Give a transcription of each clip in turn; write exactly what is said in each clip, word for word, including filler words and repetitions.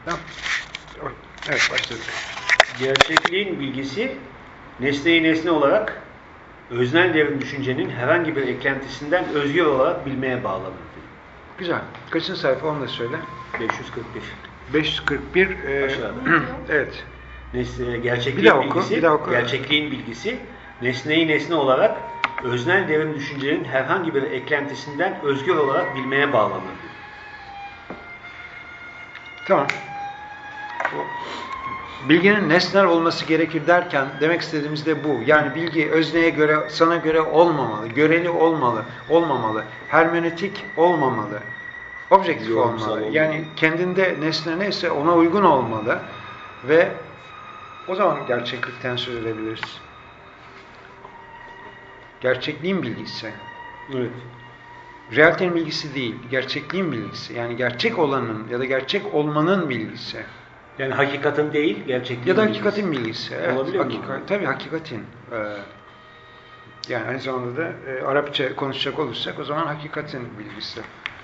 Tamam. Evet, başladık. Gerçekliğin bilgisi, nesneyi nesne olarak öznel devrim düşüncenin herhangi bir eklentisinden özgür olarak bilmeye bağlanır. Güzel. Kaçıncı sayfa onu da söyle. beş yüz kırk bir. beş yüz kırk bir. E, evet. Nesne, gerçekliğin bir daha oku, bilgisi, bir daha oku. gerçekliğin bilgisi, nesneyi nesne olarak öznel devrim düşüncenin herhangi bir eklentisinden özgür olarak bilmeye bağlanır. Tamam. Bilginin nesnel olması gerekir derken demek istediğimiz de bu. Yani bilgi özneye göre, sana göre olmamalı, göreli olmalı, olmamalı, hermenötik olmamalı, objektif Yorumsal olmalı. olmalı. Yani kendinde nesne neyse ona uygun olmalı ve o zaman gerçeklikten söz edebiliriz. Gerçekliğin bilgisi. Evet. Realitenin bilgisi değil, gerçekliğin bilgisi. Yani gerçek olanın ya da gerçek olmanın bilgisi. Yani hakikatin değil, gerçekliğin Ya da bilgisi. hakikatin bilgisi. Evet, Olabiliyor mu? hakika, tabii hakikatin. Ee, yani aynı zamanda da e, Arapça konuşacak olursak o zaman hakikatin bilgisi.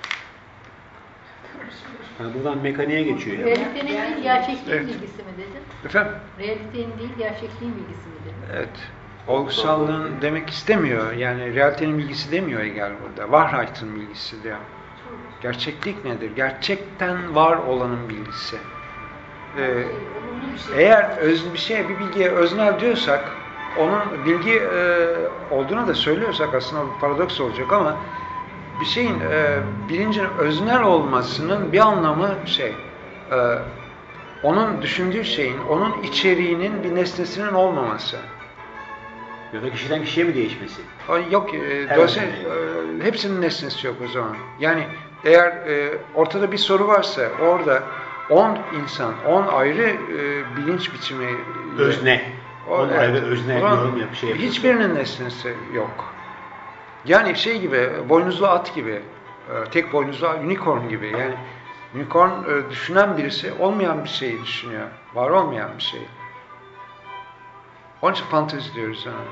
Yani buradan mekaniğe geçiyor. Yani. Realitenin değil, gerçekliğin Evet. bilgisi mi dedin? Efendim? Realitenin değil, gerçekliğin bilgisi mi dedin? Evet. Olgusallığın demek istemiyor. Yani realitenin bilgisi demiyor Hegel burada. Wahrheit'in bilgisi diyor. Gerçeklik nedir? Gerçekten var olanın bilgisi. Ee, eğer öz bir şeye, bir bilgiye öznel diyorsak, onun bilgi e, olduğunu da söylüyorsak aslında bir paradoks olacak ama bir şeyin, e, bilincin öznel olmasının bir anlamı şey, e, onun düşündüğü şeyin, onun içeriğinin bir nesnesinin olmaması. Ya da kişiden kişiye mi değişmesi? Ay, yok, e, dolayısıyla e, hepsinin nesnesi yok o zaman. Yani eğer e, ortada bir soru varsa orada on insan, on ayrı e, bilinç biçimi, Özne. O, on evet, ayrı özne o zaman yorum yap, şey yapıyorsun. hiçbirinin nesnesi yok. Yani şey gibi, boynuzlu at gibi, e, tek boynuzlu unicorn gibi. Yani unicorn e, düşünen birisi olmayan bir şeyi düşünüyor. Var olmayan bir şey. Onun için fantezi diyoruz yani.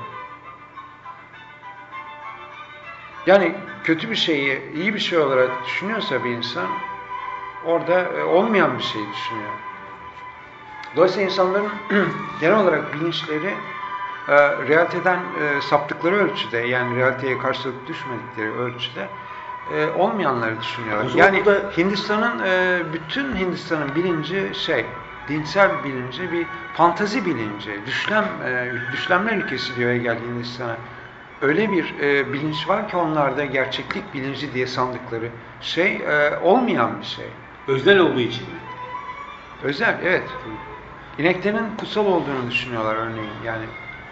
Yani kötü bir şeyi iyi bir şey olarak düşünüyorsa bir insan orada e, olmayan bir şey düşünüyor. Dolayısıyla insanların genel olarak bilinçleri e, realiteden e, saptıkları ölçüde, yani realiteye karşılık düşmedikleri ölçüde e, olmayanları düşünüyorlar. Yani da... Hindistan'ın e, bütün Hindistan'ın bilinci şey, dinsel bilinci bir fantazi bilinci, düşlem e, düşlemler ülkesi diyor Hegel Hindistan'a. Öyle bir e, bilinç var ki onlarda gerçeklik bilinci diye sandıkları şey e, olmayan bir şey. Öznel olduğu için mi? Özel, evet. İneklerin kutsal olduğunu düşünüyorlar örneğin. Yani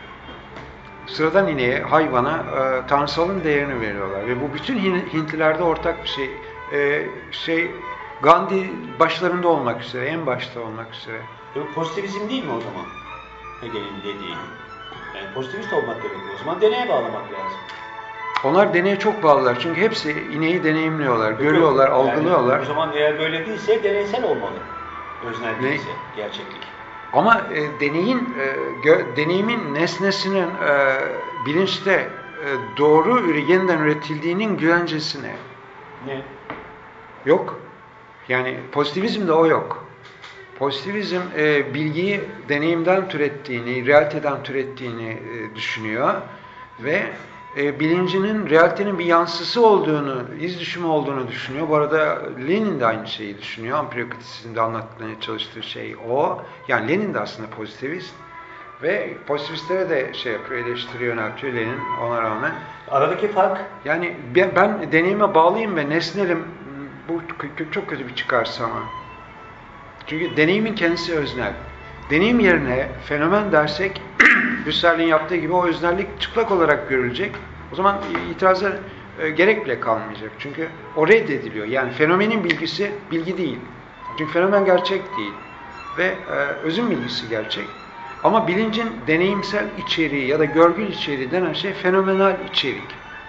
sıradan ineğe, hayvana e, tanrısalın değerini veriyorlar. Ve bu bütün Hintlilerde ortak bir şey. E, şey Gandhi başlarında olmak üzere, en başta olmak üzere. Yok, pozitivizm değil mi o zaman? Hegel'in dediği. Yani pozitivist olmak gerekiyor. O zaman deneye bağlamak lazım. Onlar deneye çok bağlılar. Çünkü hepsi ineği deneyimliyorlar, görüyorlar, yani algılıyorlar. O zaman eğer böyle değilse deneysel olmalı. Öznel Ne? değilse, gerçeklik. Ama e, deneyin, e, gö, deneyimin nesnesinin e, bilinçte e, doğru yeniden üretildiğinin güvencesi ne? Ne? Yok. Yani pozitivizmde o yok. Pozitivizm e, bilgiyi deneyimden türettiğini, realiteden türettiğini e, düşünüyor ve e, bilincinin realitenin bir yansısı olduğunu, iz düşümü olduğunu düşünüyor. Bu arada Lenin de aynı şeyi düşünüyor. Empirikritizmde anlatmaya çalıştığı şey o. Yani Lenin de aslında pozitivist ve pozitivistlere de şey yapıyor, eleştiriyor, yöneltiyor Lenin ona rağmen. Aradaki fark? Yani ben, ben deneyime bağlıyım ve nesnelim. Bu çok kötü bir çıkarsa ama. Çünkü deneyimin kendisi öznel. Deneyim yerine fenomen dersek, Husserl'in yaptığı gibi o öznellik çıplak olarak görülecek. O zaman itiraza e, gerek bile kalmayacak. Çünkü o reddediliyor. Yani fenomenin bilgisi bilgi değil. Çünkü fenomen gerçek değil. Ve e, özün bilgisi gerçek. Ama bilincin deneyimsel içeriği ya da görgül içeriği denen şey fenomenal içerik.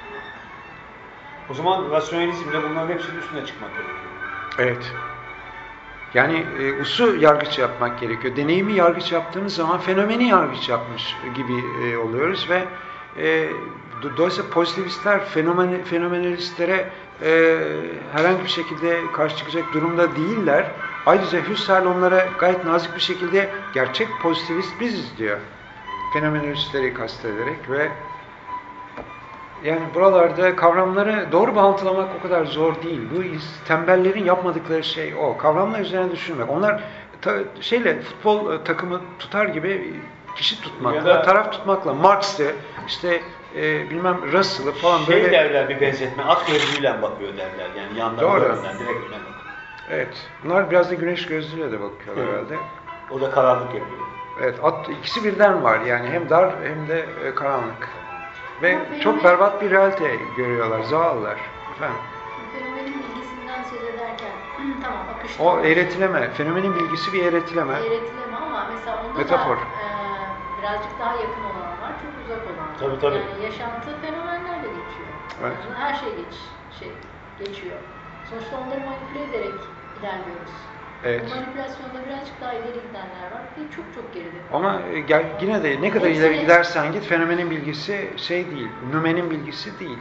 O zaman rasyonalizmle bunların hepsinin üstüne çıkmak gerekiyor. Evet. Yani e, usu yargıç yapmak gerekiyor. Deneyimi yargıç yaptığımız zaman fenomeni yargıç yapmış gibi e, oluyoruz ve e, do dolayısıyla pozitivistler fenomen fenomenalistlere e, herhangi bir şekilde karşı çıkacak durumda değiller. Ayrıca Husserl onlara gayet nazik bir şekilde gerçek pozitivist biziz diyor. Fenomenolojistleri kastederek ve yani buralarda kavramları doğru bağlantılamak o kadar zor değil. Bu tembellerin yapmadıkları şey o. Kavramlar üzerine düşünmek. Onlar ta, şeyle futbol takımı tutar gibi kişi tutmakla, da, taraf tutmakla, Marx'ı, işte e, bilmem Russell'ı falan şey böyle... Şey derler bir benzetme, at gözlüğüyle bakıyor derler. Yani yandan önünden, direkt öne bakıyor. Evet. Bunlar biraz da güneş gözlüğüyle de bakıyorlar evet. herhalde. O da karanlık yapıyor. Evet. At, ikisi birden var yani. Hem dar hem de e, karanlık. Ve Ama çok berbat bir realite görüyorlar. Zavallılar. Efendim. Fenomenin bilgisinden söz ederken tamam akışta. O eğretileme. Fenomenin bilgisi bir eğretileme. Eğretileme ama mesela onda Metafor. da e, birazcık daha yakın olan var, çok uzak olan var. Tabii tabii. Yani yaşantı fenomenlerle geçiyor. Evet. Yani her şey geç, şey geçiyor. Sonuçta onları manipüle ederek ilerliyoruz. Evet. Bu manipülasyonda birazcık daha ileri gidenler var ve çok çok geride. Ama gel, yine de ne kadar Hepsine... ileri gidersen git fenomenin bilgisi şey değil. Nümenin bilgisi değil.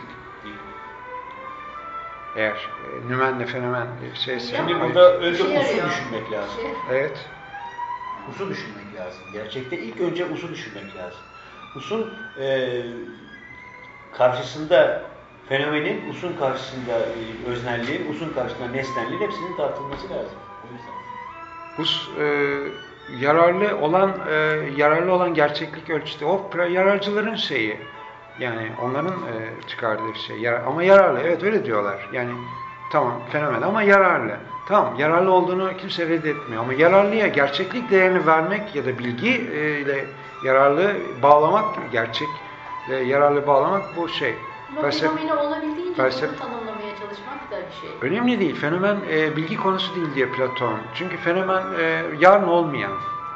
Eğer e, nümenle fenomen şeyse... Şimdi burada önce şey usul arıyor. düşünmek lazım. Şey... Evet. Usul düşünmek lazım. Gerçekte ilk önce usul düşünmek lazım. Usul e, karşısında fenomenin, usul karşısında e, öznelliğin, usul karşısında nesnelliğin hepsinin tartılması lazım. O yüzden. Us, e, yararlı olan e, yararlı olan gerçeklik ölçütü. O yararcıların şeyi. Yani onların e, çıkardığı şey. Yar, ama yararlı. Evet öyle diyorlar. Yani tamam fenomen ama yararlı. Tamam yararlı olduğunu kimse reddetmiyor. Ama yararlıya gerçeklik değerini vermek ya da bilgi e, ile yararlı bağlamak, gerçekle yararlı bağlamak bu şey. Ama Felsef- fenomeni olabildiğince felsef- bunu tanımlamaya çalışmak da bir şey. Önemli değil. Fenomen e, bilgi konusu değil diye Platon. Çünkü fenomen e, yarın olmayan.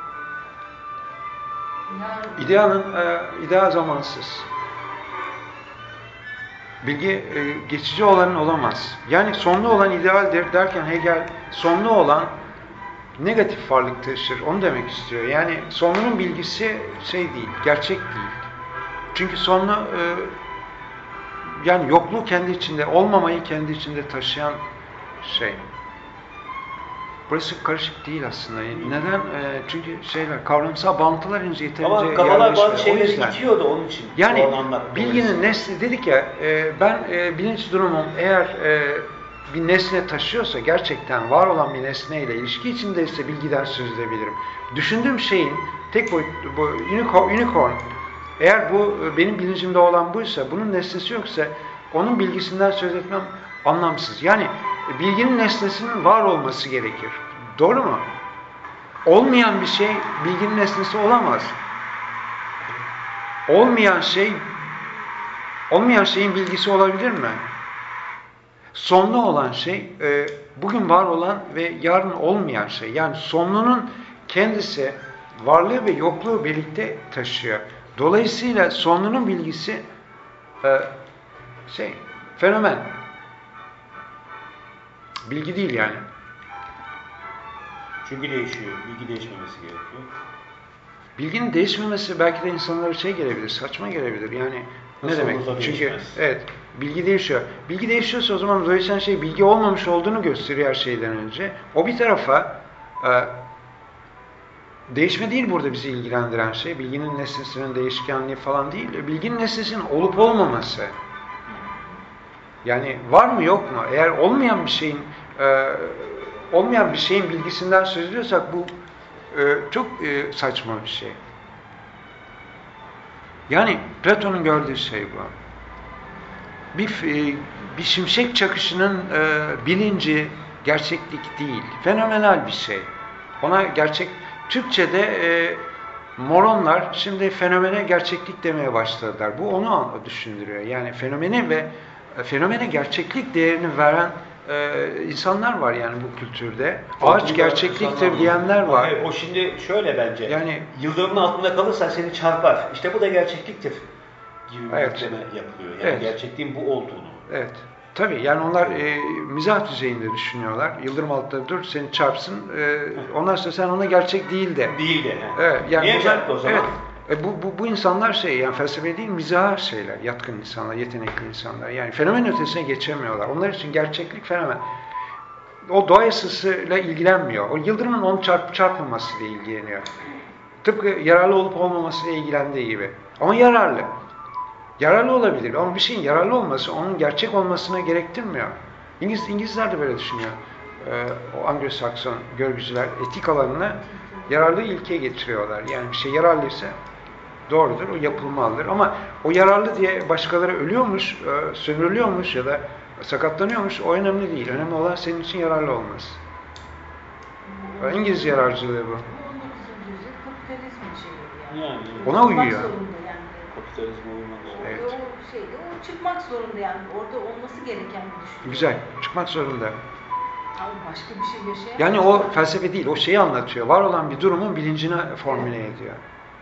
Yani... İdeanın e, idea zamansız. Bilgi e, geçici olanın olamaz. Yani sonlu olan idealdir derken Hegel sonlu olan negatif varlık taşır. Onu demek istiyor. Yani sonlunun bilgisi şey değil, gerçek değil. Çünkü sonlu e, yani yokluğu kendi içinde, olmamayı kendi içinde taşıyan şey. Burası karışık değil aslında. Neden? E, çünkü şeyler, kavramsal bağıntılar henüz yeterince ama kafalar bazı yerleşmiyor. şeyleri itiyordu onun için. Yani bilginin nesli dedik ya, e, ben e, bilinç durumum eğer e, bir nesne taşıyorsa, gerçekten var olan bir nesneyle ilişki içindeyse bilgiden söz edebilirim. Düşündüğüm şeyin tek boyutlu, bu unicorn, unicorn eğer bu benim bilincimde olan buysa, bunun nesnesi yoksa onun bilgisinden söz etmem anlamsız. Yani bilginin nesnesinin var olması gerekir. Doğru mu? Olmayan bir şey bilginin nesnesi olamaz. Olmayan şey, olmayan şeyin bilgisi olabilir mi? Sonlu olan şey, e, bugün var olan ve yarın olmayan şey. Yani sonlunun kendisi varlığı ve yokluğu birlikte taşıyor. Dolayısıyla sonlunun bilgisi e, şey, fenomen. Bilgi değil yani. Çünkü değişiyor. Bilgi değişmemesi gerekiyor. Bilginin değişmemesi belki de insanlara şey gelebilir, saçma gelebilir. Yani nasıl ne demek? Çünkü değişmez? evet, bilgi değişiyor. Bilgi değişiyorsa o zaman değişen şey bilgi olmamış olduğunu gösteriyor her şeyden önce. O bir tarafa e, değişme değil burada bizi ilgilendiren şey. Bilginin nesnesinin değişkenliği falan değil. Bilginin nesnesinin olup olmaması. Yani var mı yok mu? Eğer olmayan bir şeyin e, olmayan bir şeyin bilgisinden söz ediyorsak bu e, çok e, saçma bir şey. Yani Platon'un gördüğü şey bu. Bir e, bir şimşek çakışının e, bilinci gerçeklik değil. Fenomenal bir şey. Ona gerçek Türkçe'de e, moronlar şimdi fenomene gerçeklik demeye başladılar. Bu onu düşündürüyor. Yani fenomeni ve fenomene gerçeklik değerini veren e, insanlar var yani bu kültürde. Ağaç gerçekliktir diyenler var. Hayır, o şimdi şöyle bence. Yani yıldırımın altında kalırsan seni çarpar. İşte bu da gerçekliktir gibi bir evet. yükleme yapılıyor. Yani evet. gerçekliğin bu olduğunu. Evet. Tabii yani onlar e, mizah düzeyinde düşünüyorlar. Yıldırım altında dur seni çarpsın. E, ondan sonra sen ona gerçek değil de. Değil de. Evet, yani niye bunlar, çarptı o zaman? Evet. E, bu, bu, bu insanlar şey yani felsefe değil mizah şeyler. Yatkın insanlar, yetenekli insanlar. Yani fenomen ötesine geçemiyorlar. Onlar için gerçeklik fenomen. o doğa yasasıyla ilgilenmiyor. O yıldırımın onu çarp, çarpmamasıyla ilgileniyor. Tıpkı yararlı olup olmamasıyla ilgilendiği gibi. Ama yararlı. Yararlı olabilir ama bir şeyin yararlı olması onun gerçek olmasına gerektirmiyor. İngiliz, İngilizler de böyle düşünüyor. Ee, o Anglo-Sakson görgücüler etik alanına yararlı ilke getiriyorlar. Yani bir şey yararlıysa doğrudur, o yapılmalıdır. Ama o yararlı diye başkaları ölüyormuş, e, sömürülüyormuş ya da sakatlanıyormuş, o önemli değil. Önemli olan senin için yararlı olması. Hmm. İngiliz yararcılığı bu. on dokuzuncu yüzyıl kapitalizmin şeyi yani. Yani, ona uyuyor. Çıkmak zorunda yani. Kapitalizm olmak zorunda. Evet. O şeyde, o çıkmak zorunda yani. Orada olması gereken bir düşünce. Güzel, çıkmak zorunda. Ama başka bir şey yaşayamaz. Yani o felsefe değil, o şeyi anlatıyor. Var olan bir durumun bilincine formüle ediyor.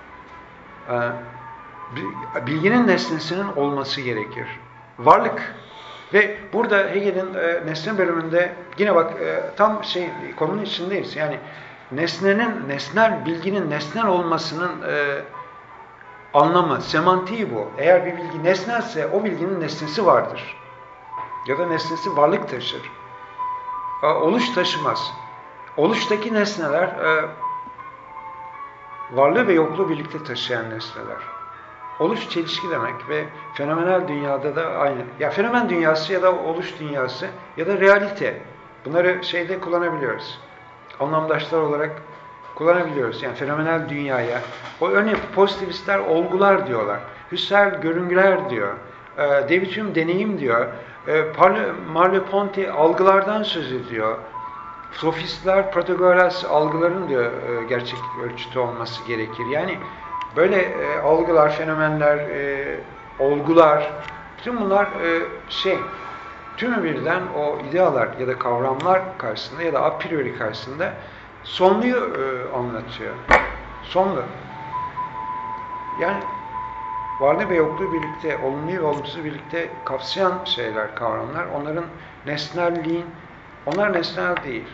Ee, bilginin nesnesinin olması gerekir. Varlık. Ve burada Hegel'in e, nesne bölümünde yine bak e, tam şey konunun içindeyiz. Yani nesnenin, nesnel bilginin nesnel olmasının e, anlamı, semantiği bu. Eğer bir bilgi nesnelse o bilginin nesnesi vardır. Ya da nesnesi varlık taşır. E, oluş taşımaz. Oluştaki nesneler e, varlığı ve yokluğu birlikte taşıyan nesneler. Oluş çelişki demek ve fenomenal dünyada da aynı. Ya fenomen dünyası ya da oluş dünyası ya da realite. Bunları şeyde kullanabiliyoruz. Anlamdaşlar olarak kullanabiliyoruz. Yani fenomenal dünyaya. O örneğin pozitivistler olgular diyorlar. Husserl görüngüler diyor. E, David Hume deneyim diyor. E, Merleau-Ponty algılardan söz ediyor. Sofistler Protagoras algıların diyor e, gerçek ölçütü olması gerekir. Yani böyle e, algılar, fenomenler, e, olgular, bütün bunlar e, şey, tümü birden o idealar ya da kavramlar karşısında ya da a priori karşısında sonluyu e, anlatıyor. Sonlu. Yani varlığı ve yokluğu birlikte, olumluyu ve olumsuzu birlikte kapsayan şeyler, kavramlar. Onların nesnelliğin, onlar nesnel değil.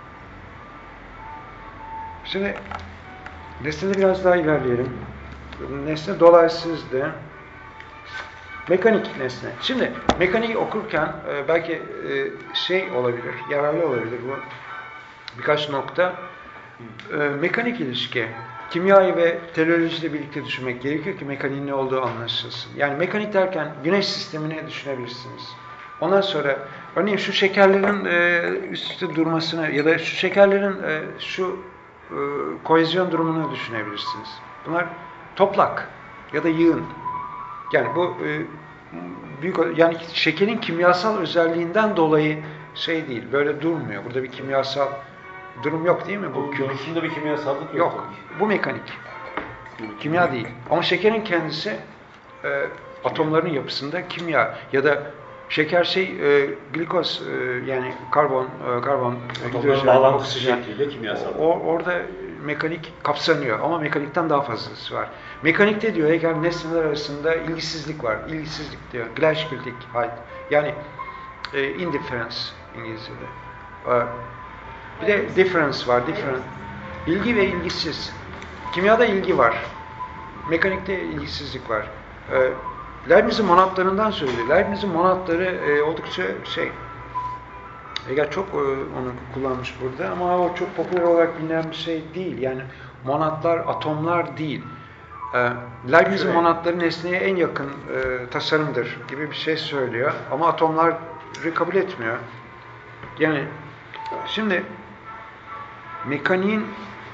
Şimdi nesnede biraz daha ilerleyelim. Nesne dolaysızdı. Mekanik nesne. Şimdi mekaniği okurken e, belki e, şey olabilir, yararlı olabilir bu birkaç nokta. E, mekanik ilişki. Kimyayı ve teleolojiyle birlikte düşünmek gerekiyor ki mekaniğin ne olduğu anlaşılsın. Yani mekanik derken güneş sistemini düşünebilirsiniz. Ondan sonra örneğin şu şekerlerin e, üst üste durmasını ya da şu şekerlerin e, şu e, kohezyon durumunu düşünebilirsiniz. Bunlar toplak ya da yığın. Yani bu e, büyük yani şekerin kimyasal özelliğinden dolayı şey değil, böyle durmuyor. Burada bir kimyasal durum yok değil mi? Bu görüşünde bir kimyasallık yok. Yok. Bu mekanik. Kimya değil. Ama şekerin kendisi e, atomların yapısında kimya ya da şeker şey e, glikoz e, yani karbon e, karbon atomların bağlantısı şekliyle kimyasal. O, orada mekanik kapsanıyor ama mekanikten daha fazlası var. Mekanikte diyor Hegel nesneler arasında ilgisizlik var. İlgisizlik diyor. Gleichgültigkeit. Yani e, indifference İngilizce'de. E, bir de difference var. Different. İlgi ve ilgisiz. Kimyada ilgi var. Mekanikte ilgisizlik var. E, Leibniz'in monadlarından söylüyor. Leibniz'in monadları e, oldukça şey Hegel çok e, onu kullanmış burada ama o çok popüler olarak bilinen bir şey değil. Yani monadlar, atomlar değil. E, Leibniz'in monadları nesneye en yakın e, tasarımdır gibi bir şey söylüyor. Ama atomları kabul etmiyor. Yani şimdi mekaniğin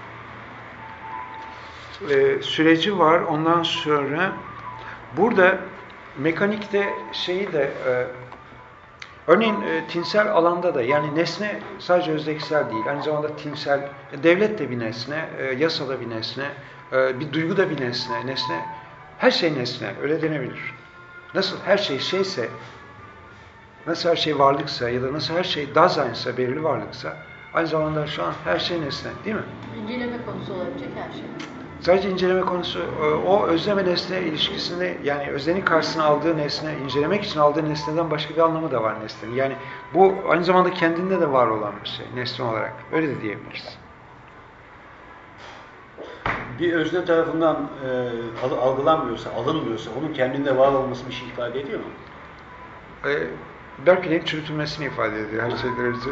e, süreci var. Ondan sonra burada mekanikte şeyi de e, örneğin e, tinsel alanda da yani nesne sadece özdeksel değil. Aynı zamanda tinsel, devlet de bir nesne, e, yasa da bir nesne, e, bir duygu da bir nesne. Nesne, her şey nesne. Öyle denebilir. Nasıl her şey şeyse, nasıl her şey varlıksa ya da nasıl her şey Dasein'sa, belirli varlıksa aynı zamanda şu an her şey nesne. Değil mi? İnceleme konusu olabilecek her şey. Sadece inceleme konusu, o özlem ve nesne ilişkisinde yani öznenin karşısına aldığı nesne, incelemek için aldığı nesneden başka bir anlamı da var nesnenin. Yani bu aynı zamanda kendinde de var olan bir şey, nesne olarak. Öyle de diyebiliriz. Bir özne tarafından e, algılanmıyorsa, alınmıyorsa, onun kendinde var olması bir şey ifade ediyor mu? Ee, Berkeley'in çürütülmesini ifade ediyor her şeyden önce.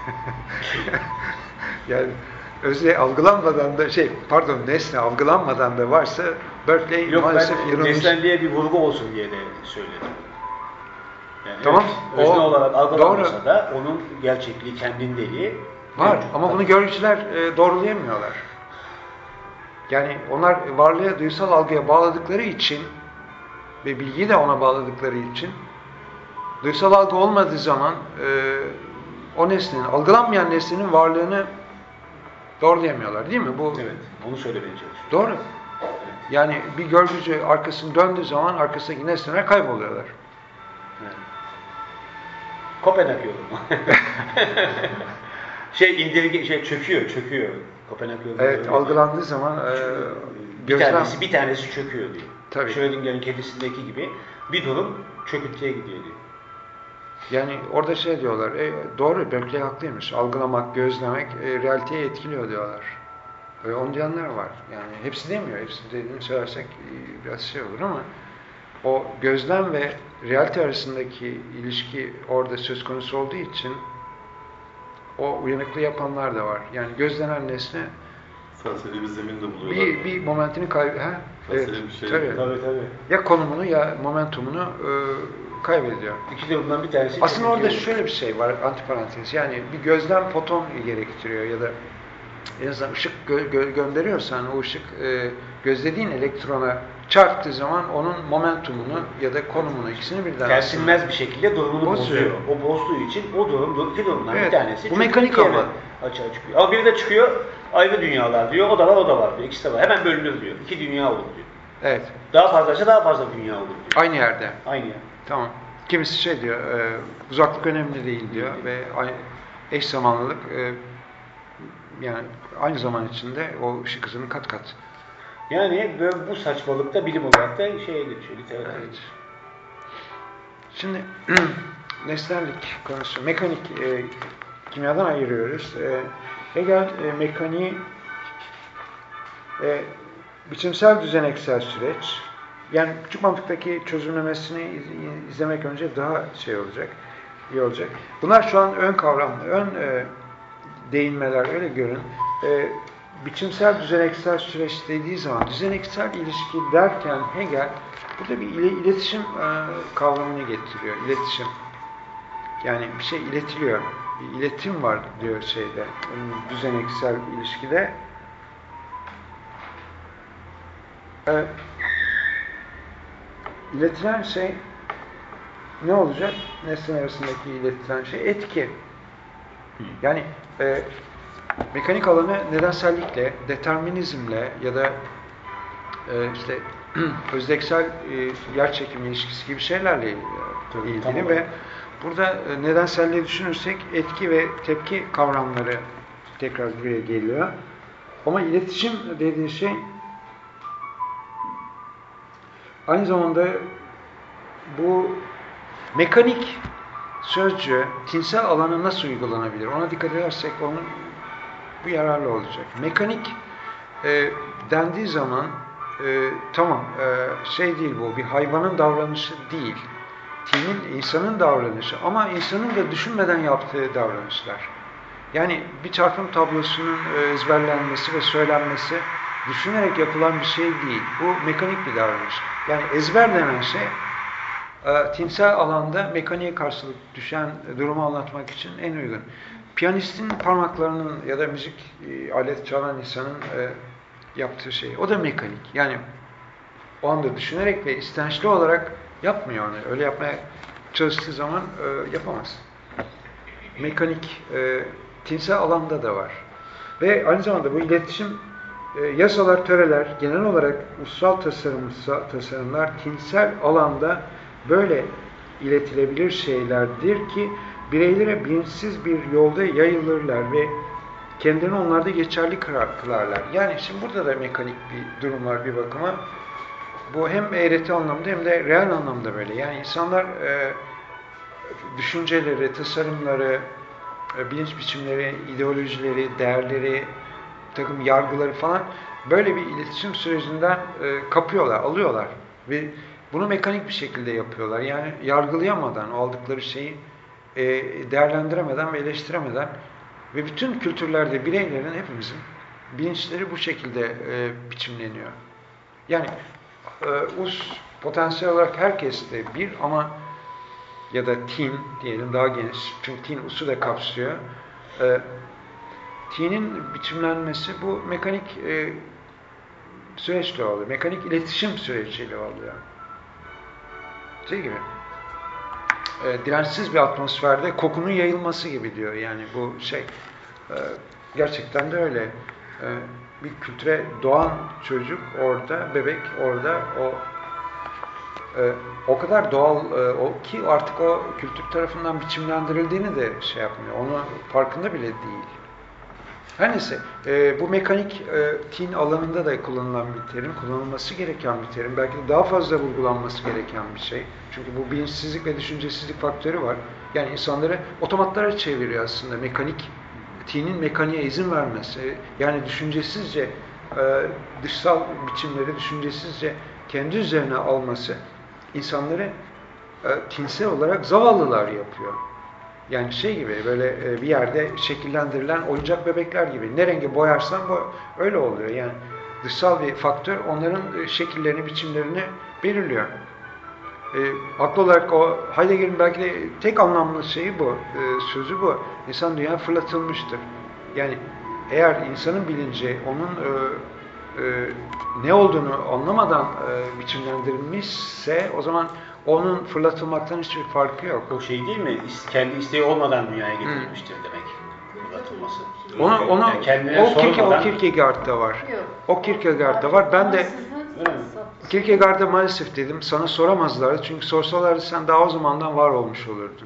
Yani özne algılanmadan da şey pardon nesne algılanmadan da varsa Berkeley Yok, maalesef ben yanılmış. nesnelliğe bir vurgu olsun diye de söyledim. Yani Tamam. Evet, özne O, olarak algılanmasa doğru. da onun gerçekliği kendindeliği Var mevcut. ama bunu görücüler e, doğrulayamıyorlar. Yani onlar varlığı duysal algıya bağladıkları için ve bilgiyi de ona bağladıkları için duysal algı olmadığı zaman e, o nesnenin, algılanmayan nesnenin varlığını doğrulayamıyorlar değil mi? Bu Evet, onu söylemeye çalışıyorum. doğru. Yani bir görgücü arkasını döndüğü zaman arkasındaki nesneler kayboluyorlar. Evet. Kopenhag yolu. şey indirge şey çöküyor, çöküyor. Kopenhag yolu. Evet, öyle algılandığı diyor. zaman e, bir gözlem... tanesi bir tanesi çöküyor diyor. Tabii. Schrödinger'in kedisindeki gibi bir durum çöküntüye gidiyor diyor. Yani orada şey diyorlar, e, doğru Berkeley haklıymış. Algılamak, gözlemek e, realiteye etkiliyor diyorlar. Öyle onu diyenler var. Yani hepsi demiyor. Hepsi dediğini söylersek e, biraz şey olur ama o gözlem ve realite arasındaki ilişki orada söz konusu olduğu için o uyanıklığı yapanlar da var. Yani gözlenen nesne Felsefi bir zemin de buluyorlar. bir, bir momentini kaybediyor. Felsefi Evet, bir şey. tabii. Tabii tabii. Ya konumunu ya momentumunu e, kaybediyor. İki durumdan bir tanesi Aslında orada çöküntüye şöyle bir şey var, antiparantez. Yani bir gözlem foton gerektiriyor ya da en azından ışık gö gö gönderiyorsan o ışık e, gözlediğin elektrona çarptığı zaman onun momentumunu ya da konumunu ikisini birden tersinmez bir şekilde durumunu bozuyor. bozuyor. O bozduğu için o durum, iki durumdan Evet, bir tanesi bu mekanik çöküntüye ama. açığa çıkıyor. Ama biri de çıkıyor, ayrı dünyalar diyor, o da var, o da var diyor, ikisi de var. Hemen bölünür diyor, iki dünya olur diyor. Evet, Daha fazlaysa daha fazla dünya olur diyor. aynı yerde. Aynı yer. Tamam. Kimisi şey diyor, e, uzaklık önemli değil diyor ve eş zamanlılık e, yani aynı zaman içinde o ışık hızının kat kat. Yani böyle bu saçmalıkta bilim olarak da şeye geçiyor, literatüre Evet. geçiyor. Şimdi nesnellik konusu, mekanik e, kimyadan ayırıyoruz. E, Hegel e, mekaniği e, biçimsel düzeneksel süreç, yani küçük mantıktaki çözümlemesini iz, izlemek önce daha şey olacak, iyi olacak. Bunlar şu an ön kavram, ön e, değinmeler öyle görün. E, biçimsel düzeneksel süreç dediği zaman düzeneksel ilişki derken Hegel burada bir iletişim e, kavramını getiriyor. İletişim. Yani bir şey iletiliyor. Bir iletim var diyor şeyde, düzeneksel ilişkide. E, iletilen şey ne olacak? Nesne arasındaki iletilen şey etki. Yani e, mekanik alanı nedensellikle, determinizmle ya da e, işte özdeksel e, yerçekim ilişkisi gibi şeylerle e, Tabii, ilgili tamam. ve burada e, nedenselliği düşünürsek etki ve tepki kavramları tekrar buraya geliyor. Ama iletişim dediği şey aynı zamanda bu mekanik sözcüğü tinsel alana nasıl uygulanabilir? Ona dikkat edersek onun bu yararlı olacak. Mekanik e, dendiği zaman e, tamam e, şey değil bu, bir hayvanın davranışı değil. Tinin, insanın davranışı ama insanın da düşünmeden yaptığı davranışlar. Yani bir çarpım tablosunun e, ezberlenmesi ve söylenmesi düşünerek yapılan bir şey değil. Bu mekanik bir davranış. Yani ezber denen şey e, tinsel alanda mekaniğe karşılık düşen durumu anlatmak için en uygun. Piyanistin parmaklarının ya da müzik e, alet çalan insanın e, yaptığı şey. O da mekanik. Yani o anda düşünerek ve istençli olarak yapmıyor onu. Öyle yapmaya çalıştığı zaman e, yapamaz. Mekanik e, tinsel alanda da var. Ve aynı zamanda bu iletişim e, yasalar, töreler, genel olarak ulusal tasarım, tasarımlar tinsel alanda böyle iletilebilir şeylerdir ki bireylere bilinçsiz bir yolda yayılırlar ve kendilerini onlarda geçerli kılarlar. Yani şimdi burada da mekanik bir durum var bir bakıma. Bu hem eğreti anlamda hem de reel anlamda böyle. Yani insanlar e, düşünceleri, tasarımları, e, bilinç biçimleri, ideolojileri, değerleri, takım yargıları falan böyle bir iletişim sürecinden e, kapıyorlar, alıyorlar. Ve bunu mekanik bir şekilde yapıyorlar. Yani yargılayamadan o aldıkları şeyi e, değerlendiremeden ve eleştiremeden ve bütün kültürlerde bireylerin, hepimizin bilinçleri bu şekilde e, biçimleniyor. Yani e, us potansiyel olarak herkeste bir ama ya da tin diyelim daha geniş. Çünkü tin usu da kapsıyor. E, tinin biçimlenmesi bu mekanik e, süreçle oluyor. Mekanik iletişim süreciyle oluyor. Şey gibi. E, dirençsiz bir atmosferde kokunun yayılması gibi diyor. Yani bu şey e, gerçekten de öyle. E, bir kültüre doğan çocuk orada, bebek orada o e, o kadar doğal e, o ki artık o kültür tarafından biçimlendirildiğini de şey yapmıyor. Onu farkında bile değil. Her neyse, e, bu mekanik e, tin alanında da kullanılan bir terim, kullanılması gereken bir terim. Belki de daha fazla vurgulanması gereken bir şey. Çünkü bu bilinçsizlik ve düşüncesizlik faktörü var. Yani insanları otomatlara çeviriyor aslında. Mekanik, tinin mekaniğe izin vermesi, yani düşüncesizce e, dışsal biçimleri düşüncesizce kendi üzerine alması insanları e, tinsel olarak zavallılar yapıyor. Yani şey gibi böyle bir yerde şekillendirilen oyuncak bebekler gibi. Ne rengi boyarsan bu öyle oluyor. Yani dışsal bir faktör onların şekillerini, biçimlerini belirliyor. E, haklı olarak o Heidegger'in belki de tek anlamlı şeyi bu, e, sözü bu. İnsan dünya fırlatılmıştır. Yani eğer insanın bilinci onun e, e, ne olduğunu anlamadan e, biçimlendirilmişse o zaman onun fırlatılmaktan hiçbir farkı yok. O şey değil mi? Kendi isteği olmadan dünyaya getirilmiştir hmm. demek. Fırlatılması. Onu, onu, yani o, Kirke, o Kierkegaard'da var. Yok. O Kierkegaard'da var. Ben de Kierkegaard'da maalesef dedim sana soramazlardı. Çünkü sorsalardı sen daha o zamandan var olmuş olurdun.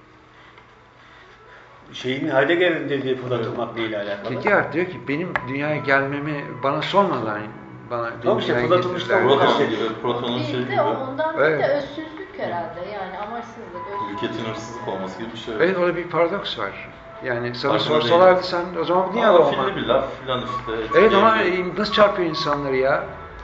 Şeyin Heidegger'in dediği fırlatılmak neyle alakalı? Kierkegaard diyor ki benim dünyaya gelmemi bana sormadan bana tamam işte fırlatılmışlar. Protonun şey gibi. Ondan evet. de özsüzlük herhalde yani amaçsızlık. Ülketin hırsızlık olması gibi bir şey. Evet orada bir paradoks var. Yani sana Farkında sorsalardı değil. Sen o zaman niye ama olma? Filli bir laf filan işte. Evet ama nasıl çarpıyor insanları ya?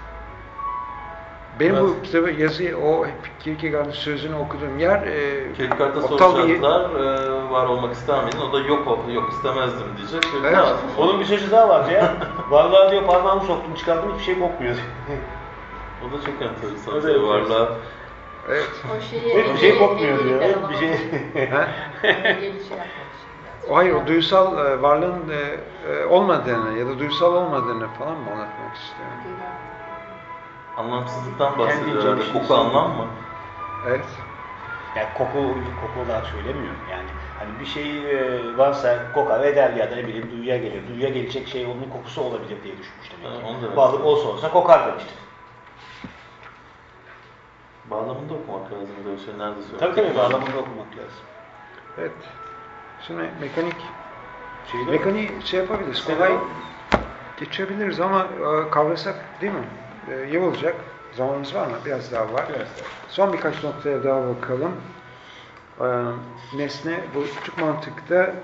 Benim evet. bu kitabı yazıyı, o Kierkegaard'ın sözünü okuduğum yer e, Kierkegaard'a soracaklar, e, var olmak ister miydin? O da yok yok istemezdim diyecek. Evet. Onun bir sözü daha var ya. Varlığa diyor parmağımı soktum çıkardım hiçbir şey kokmuyor. O da çok enteresan. Evet, varlığa. Evet. O şeyi, bir şey kokmuyor diyor. Evet, bir şey. O hayır, o duysal e, varlığın e, e, olmadığını ya da duysal olmadığını falan mı anlatmak istiyorum? Anlamsızlıktan bahsediyor herhalde. Koku anlam mı? Evet. Yani koku, koku olarak söylemiyor. Yani hani bir şey varsa kokar eder ya da ne bileyim duyuya gelir. Duyuya gelecek şey onun kokusu olabilir diye düşünmüş demek ki. Varlık olsa olsa kokar demiştir. Bağlamında okumak lazım böyle şey. Nerede söylüyor? Tabii tabii bağlamında okumak lazım. Evet. Şimdi mekanik Şeyde mekaniği şey yapabiliriz. Kolay geçebiliriz ama e, kavrasak değil mi? E, iyi olacak. Zamanımız var mı? Biraz daha var. Biraz daha. Son birkaç noktaya daha bakalım. E, nesne, bu küçük mantıkta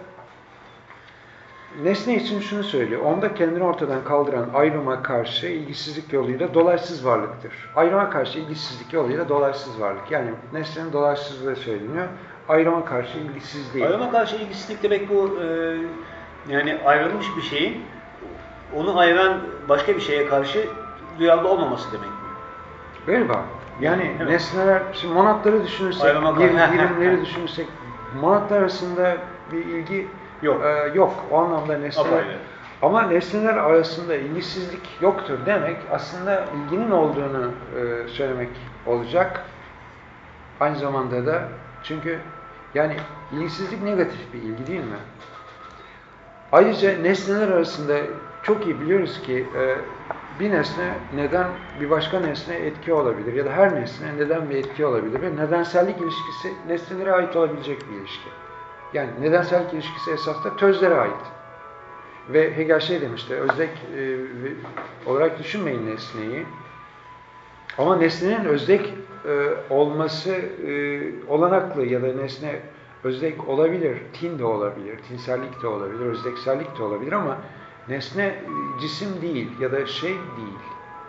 nesne için şunu söylüyor. Onda kendini ortadan kaldıran ayrıma karşı ilgisizlik yoluyla dolaysız varlıktır. Ayrıma karşı ilgisizlik yoluyla dolaysız varlık. Yani nesnenin dolaysızlığı söyleniyor. Ayrıma karşı ilgisizlik değil. Ayrıma karşı ilgisizlik demek bu e, yani ayrılmış bir şeyin onu ayıran başka bir şeye karşı duyarlı olmaması demek mi? Galiba. Yani evet. Nesneler, şimdi monatları düşünürsek, bir, birimleri düşünürsek, monatlar arasında bir ilgi yok. E, yok. O anlamda nesneler. Ama nesneler arasında ilgisizlik yoktur demek aslında ilginin olduğunu e, söylemek olacak. Aynı zamanda da çünkü yani ilgisizlik negatif bir ilgi değil mi? Ayrıca nesneler arasında çok iyi biliyoruz ki e, bir nesne neden bir başka nesne etki olabilir ya da her nesne neden bir etki olabilir ve nedensellik ilişkisi nesnelere ait olabilecek bir ilişki. Yani nedensellik ilişkisi esas da tözlere ait. Ve Hegel şey demişti, öznek e, olarak düşünmeyin nesneyi. Ama nesnenin öznek e, olması e, olanaklı ya da nesne öznek olabilir, tin de olabilir, tinsellik de olabilir, özneksellik de olabilir ama nesne e, cisim değil ya da şey değil.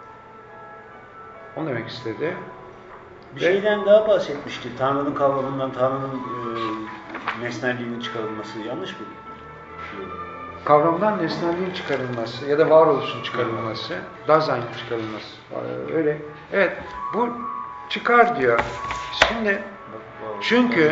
Onu demek istedi. Bir Ve, şeyden daha bahsetmişti. Tanrı'nın kavramından, Tanrı'nın e, nesnelliğinin çıkarılması yanlış mı? Kavramdan nesnelliğin çıkarılması ya da varoluşun çıkarılması, Dasein'in çıkarılması. Öyle. Evet, bu çıkar diyor. Şimdi çünkü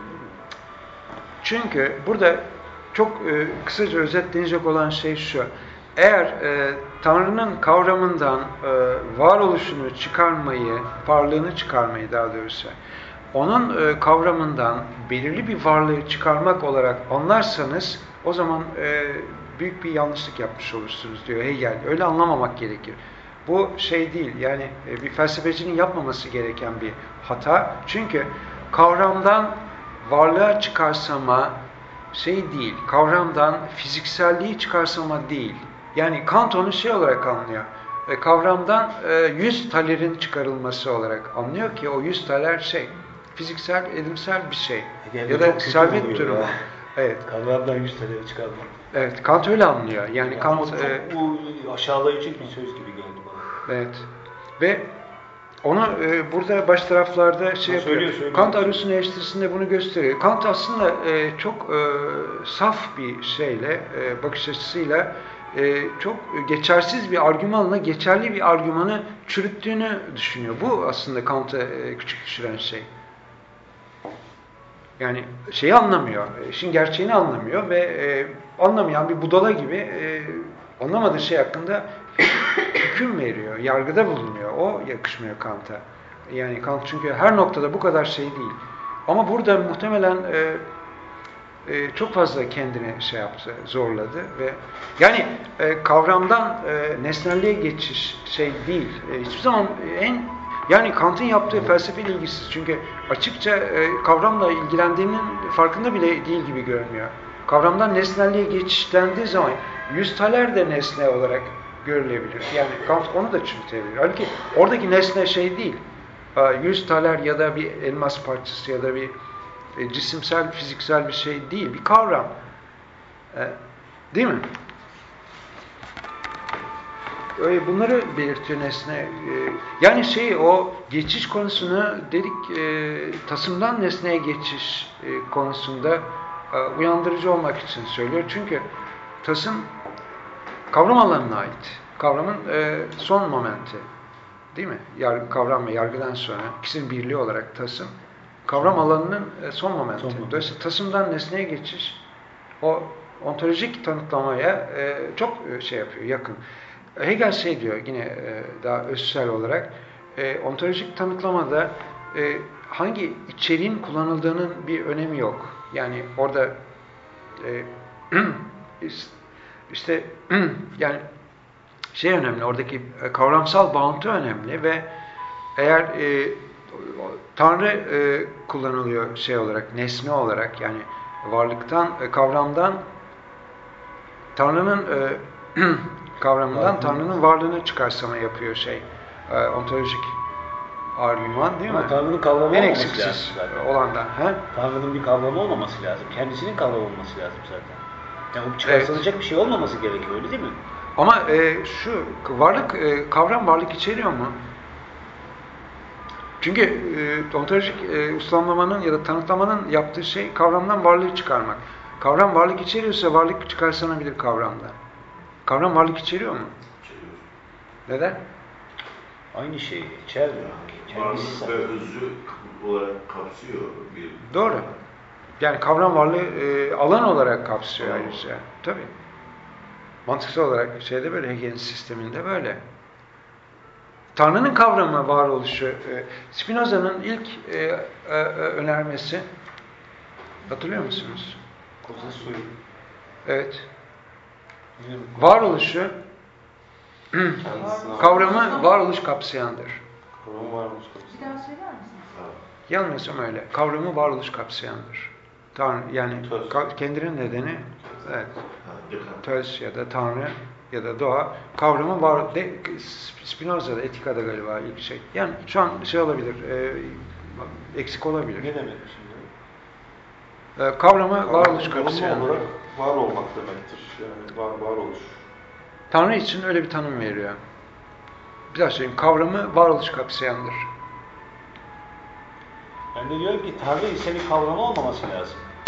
çünkü burada çok e, kısaca özetlenecek olan şey şu. Eğer e, Tanrı'nın kavramından e, varoluşunu çıkarmayı, varlığını çıkarmayı daha doğrusu, onun e, kavramından belirli bir varlığı çıkarmak olarak anlarsanız o zaman e, büyük bir yanlışlık yapmış olursunuz diyor Hegel. Öyle anlamamak gerekir. Bu şey değil, yani e, bir felsefecinin yapmaması gereken bir hata. Çünkü kavramdan varlığa çıkarsama şey değil, kavramdan fizikselliği çıkarsama değil. Yani Kant onu şey olarak anlıyor. E, kavramdan e, yüz talerin çıkarılması olarak anlıyor ki o yüz taler şey, fiziksel, edimsel bir şey. Yani ya da servet durumu. Ya. Evet. Kavramdan yüz taleri çıkarmak. Evet, Kant öyle anlıyor. Yani ya Kant çok e, bu aşağılayıcı bir söz gibi geldi bana. evet. Ve onu e, burada baş taraflarda şey ha, yapıyor. Söylüyor, söylüyor. Kant Arus'un eleştirisinde bunu gösteriyor. Kant aslında e, çok e, saf bir şeyle, e, bakış açısıyla e, çok geçersiz bir argümanla geçerli bir argümanı çürüttüğünü düşünüyor. Bu aslında Kant'ı e, küçük düşüren şey. Yani şeyi anlamıyor, işin gerçeğini anlamıyor ve e, anlamayan bir budala gibi e, anlamadığı şey hakkında hüküm veriyor, yargıda bulunuyor. O yakışmıyor Kant'a. Yani Kant çünkü her noktada bu kadar şey değil. Ama burada muhtemelen e, e, çok fazla kendini şey yaptı, zorladı ve yani e, kavramdan e, nesnelliğe geçiş şey değil. E, hiçbir zaman en yani Kant'ın yaptığı felsefeyle ilgisiz. Çünkü açıkça e, kavramla ilgilendiğinin farkında bile değil gibi görünüyor. Kavramdan nesnelliğe geçiş dendiği zaman yüz taler de nesne olarak görülebilir. Yani Kant onu da çürütebilir. Halbuki oradaki nesne şey değil. Yüz taler ya da bir elmas parçası ya da bir e, cisimsel, fiziksel bir şey değil. Bir kavram. E, değil mi? Öyle bunları belirtiyor nesne. E, yani şey o geçiş konusunu dedik e, tasımdan nesneye geçiş e, konusunda e, uyandırıcı olmak için söylüyor. Çünkü tasım kavram alanına ait. Kavramın e, son momenti. Değil mi? Yargı, kavram ve yargıdan sonra ikisinin birliği olarak tasım. Kavram alanının e, son momenti. Son moment. Dolayısıyla tasımdan nesneye geçiş o ontolojik tanıtlamaya e, çok e, şey yapıyor, yakın. Hegel şey diyor yine e, daha özsel olarak e, ontolojik tanıtlamada e, hangi içeriğin kullanıldığının bir önemi yok. Yani orada e, işte yani şey önemli, oradaki kavramsal bağıntı önemli ve eğer e, Tanrı e, kullanılıyor şey olarak, nesne olarak yani varlıktan, e, kavramdan Tanrı'nın e, kavramından Tanrı'nın varlığını çıkarsama yapıyor şey, e, ontolojik argüman değil mi? Ama Tanrı'nın kavramı en olmaması eksiksiz lazım zaten. olandan. He? Tanrı'nın bir kavramı olmaması lazım. Kendisinin kavramı olması lazım zaten. Yani bu çıkartılacak evet. bir şey olmaması gerekiyor öyle değil mi? Ama e, şu varlık, e, kavram varlık içeriyor mu? Çünkü e, ontolojik e, uslamlamanın ya da tanıtlamanın yaptığı şey kavramdan varlığı çıkarmak. Kavram varlık içeriyorsa varlık çıkarsanabilir kavramdan. Kavram varlık içeriyor mu? İçeriyor. Neden? Aynı şeyi içermiyor. Varlık ve özü olarak kapsıyor bir. Doğru. Yani kavram varlığı e, alan olarak kapsıyor Tamam. ayrıca. Tabii. Mantıksal olarak şeyde böyle, Hegel'in sisteminde böyle. Tanrı'nın kavramı varoluşu, e, Spinoza'nın ilk e, e, önermesi, hatırlıyor musunuz? Koza suyu. Evet. Varoluşu, kavramı varoluş kapsayandır. Kavramı varoluş kapsayandır. Bir daha söyler misiniz? Yanılmıyorsam öyle. Kavramı varoluş kapsayandır. Tanrı, yani ka- kendinin nedeni, evet, töz ya da Tanrı ya da doğa kavramı var. De, Spinoza'da, Etika'da galiba ilk şey. Yani şu an şey olabilir, e, eksik olabilir. Ne demek şimdi? E, kavramı varoluş kapsayandır. olarak var olmak demektir. Yani var, varoluş. Tanrı için öyle bir tanım veriyor. Bir daha söyleyeyim. Kavramı varoluş kapsayandır. Ben de diyorum ki Tanrı ise bir kavramı olmaması lazım.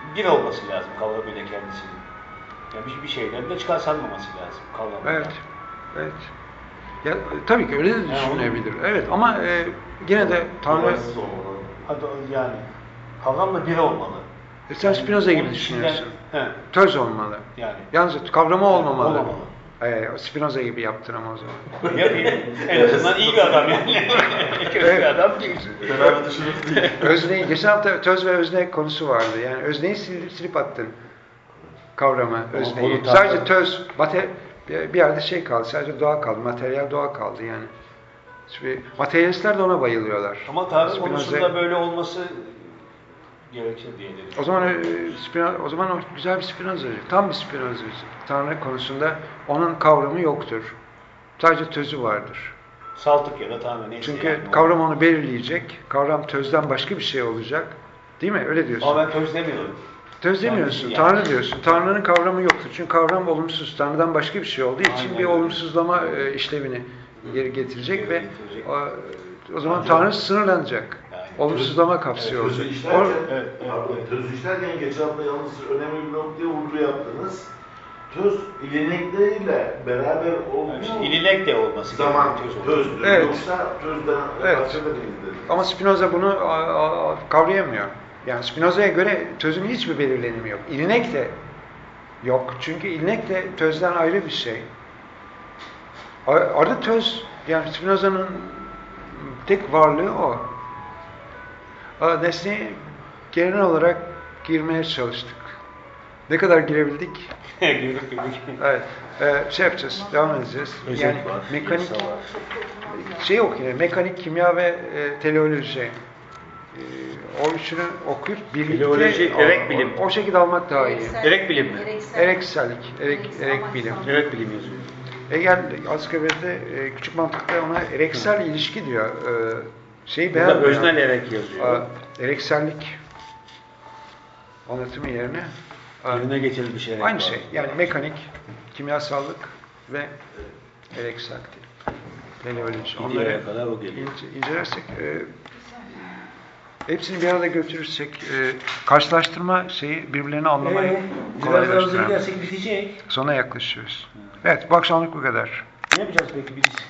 bir olması lazım kavramıyla kendisinin. Yani bir, bir şeyden de çıkar sanmaması lazım kavramıyla. Evet. Evet. Ya, tabii ki öyle de düşünülebilir. Evet ama e, yine de Tanrı... Olaysız olmalı. Hadi yani kavramla bir olmalı. E sen Yani Spinoza gibi onun düşünüyorsun. içinden- he, Töz olmalı. yani. Yalnız kavramı olmamalı. Olmamalı. E, Spinoza gibi yaptın ama o zaman. Ne yapayım? En azından iyi bir adam yani. Kötü bir adam değil. Beraber düşünürsün değil. Özneyi, geçen hafta töz ve özne konusu vardı. Yani özneyi silip, silip attın. Kavramı, özneyi. onu Sadece tartışalım. töz, mate, bir bir yerde şey kaldı. Sadece doğa kaldı. Materyal doğa kaldı yani. Şimdi materyalistler de ona bayılıyorlar. Ama Tanrı Spinoza- konusunda böyle olması gerekir diye dedim. O zaman e, Spinoza, o zaman o güzel bir Spinozacı. Tam bir Spinozacı. Tanrı konusunda onun kavramı yoktur. Sadece tözü vardır. Saltık ya da Tanrı neyse. Çünkü yani. kavram onu belirleyecek. Kavram tözden başka bir şey olacak. Değil mi? Öyle diyorsun. Ama ben töz demiyorum. Töz demiyorsun, Yani- Tanrı diyorsun. Tanrı'nın kavramı yoktur. Çünkü kavram olumsuz. Tanrı'dan başka bir şey olduğu için Aynen bir öyle. olumsuzlama e, işlevini geri getirecek Geri ve getirecek. o, o zaman Ancak- Tanrı sınırlanacak. Yani Olumsuzlama kapsıyor Tözü olacak. işlerken, O- Evet, evet, pardon, evet. tözü işlerken geçen hafta yalnız önemli bir noktaya vurgu yaptınız. Töz ilinekleriyle beraber Yani olmuş işte ilinek de olması zaman gerekiyor, töz olur. tözdür. Evet. Yoksa tözden Evet. parça da değildir. Ama Spinoza bunu a, a, a, kavrayamıyor. Yani Spinoza'ya göre tözün hiçbir belirlenimi yok. İlinek de yok. Çünkü ilinek de tözden ayrı bir şey. A- Arı töz, yani Spinoza'nın tek varlığı o. A, Nesneye genel olarak girmeye çalıştık. Ne kadar girebildik? Girdik girdik. Evet. Ee, şey yapacağız, devam edeceğiz. Özet Yani var, mekanik yasa var. şey okuyor, mekanik, kimya ve e, teleoloji. E, o üçünü okuyup birlikte Teleoloji, o, erek bilim. o, o şekilde almak daha iyi. Ereksel- Erek bilim mi? Ereksel- Ereksellik, erek, Ereksel erek amaç bilim. sanat. Evet bilim yazıyor. Hegel Ansiklopedide e, küçük mantıkta ona ereksel ilişki diyor. E, şeyi Burada beğenmiyor. öznel erek yazıyor. Aa, ereksellik anlatımı yerine aa, Yerine getirilmiş erek aynı var. şey. Yani mekanik, kimyasallık ve ereksellik. Teleoloji. İki Onları yere kadar o geliyor. ince- incelersek, e, hepsini bir arada götürürsek, e, karşılaştırma şeyi birbirlerini anlamayı Ee, biraz daha hızlı kolaylaştıran. gidersek bitecek. Sona yaklaşıyoruz. Evet, bu akşamlık bu kadar. Ne yapacağız peki biz?